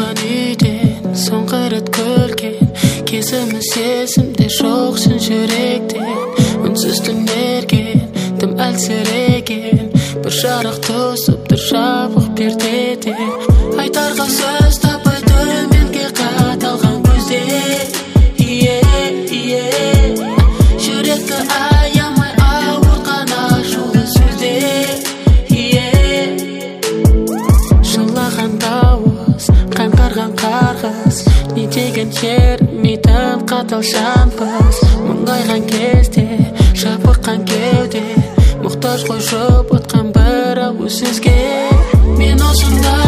Туған үйден соңғы рет күлген кезіміз есімде жоқ шын жүректен үнсіз түнерген тым әлсіреген бір жарық тосып тұр жабық пердеде айтарға сөз таппай төменге қадалған көзде жүректі аямай ауыртқан ашулы сөзде жылаған дауыс қаңғарған қарғыс не деген жермейтін қатал жанбыз мұңайған кезде жабырқан кеуде мұқтаж ғой жұбатқан бір ауыз сөзге мен осында